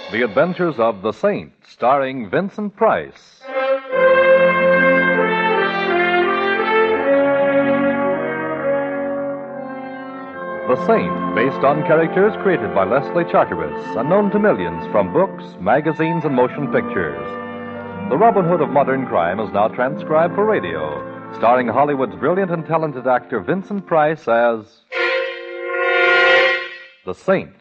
The Adventures of the Saint, starring Vincent Price. The Saint, based on characters created by Leslie Charteris and known to millions from books, magazines, and motion pictures. The Robin Hood of modern crime is now transcribed for radio, starring Hollywood's brilliant and talented actor Vincent Price as the Saint.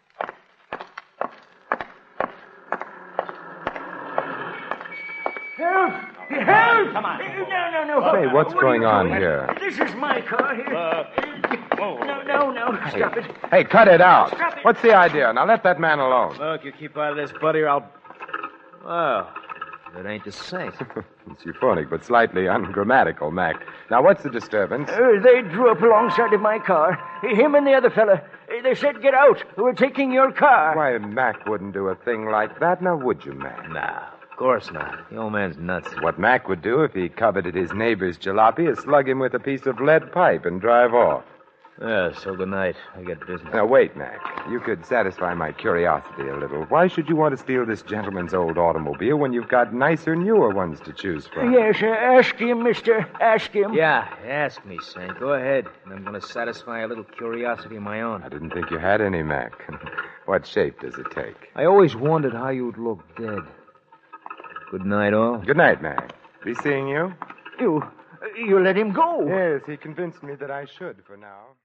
Help! Help! Come on. No. Hey, what's going on doing? here? This is my car here. No. Stop it. Hey, cut it out. Stop it. What's the idea? Now let that man alone. Look, you keep out of this, buddy, or I'll... Well, that ain't the Saint. It's euphonic, but slightly ungrammatical, Mac. Now, what's the disturbance? They drew up alongside of my car. Him and the other fella. They said, get out. We're taking your car. Why, Mac wouldn't do a thing like that, now would you, Mac? Nah, of course not. The old man's nuts. What Mac would do if he coveted his neighbor's jalopy is slug him with a piece of lead pipe and drive off. Yeah, so good night. I got business. Now, wait, Mac. You could satisfy my curiosity a little. Why should you want to steal this gentleman's old automobile when you've got nicer, newer ones to choose from? Yes, ask him, mister. Ask him. Yeah, ask me, Saint. Go ahead. And I'm going to satisfy a little curiosity of my own. I didn't think you had any, Mac. What shape does it take? I always wondered how you'd look dead. Good night, all. Good night, Mac. Be seeing you? You let him go. Yes, he convinced me that I should for now.